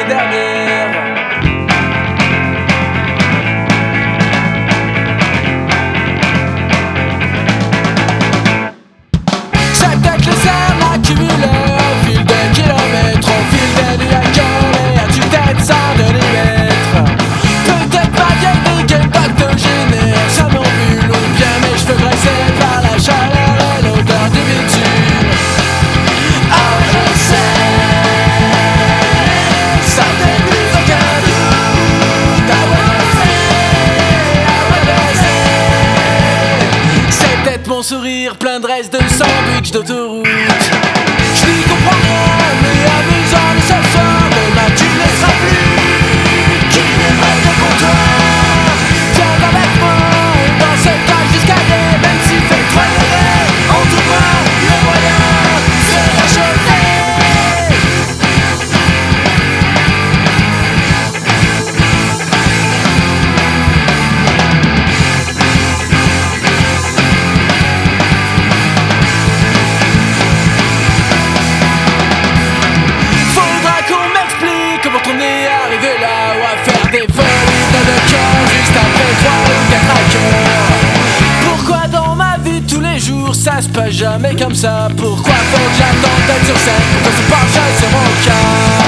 dernière. C'est peut-être le cercle accumulé au fil des kilomètres, au fil des nuits acculées, à tue-tête sans millimètres. Peut-être ma vieille dégaine octogénaire, somnambule ou bien mes cheveux graissés par la chaleur et l'odeur du bitume. Oh je sais, ça fait plus aucun doute. Ah ouais je sais, c'est peut-être mon sourire plein de restes de sandwich d'autoroute. Je n'y comprends rien, mais amusant de ce soir, demain tu ne laisseras plus qui viendra de comptoir. Viens avec moi dans cette cage d'escalier, même s'il fait 3 degrés, on trouvera le moyen de se réchauffer. Faudra qu'on m'explique comment on est arrivé là, ou à faire des folies dans le cœur juste après 3 ou 4 accords. Pourquoi dans ma vie de tous les jours ça se passe jamais comme ça? Pourquoi faut que j'attende d'être sur scène pour que se penche sur mon cas?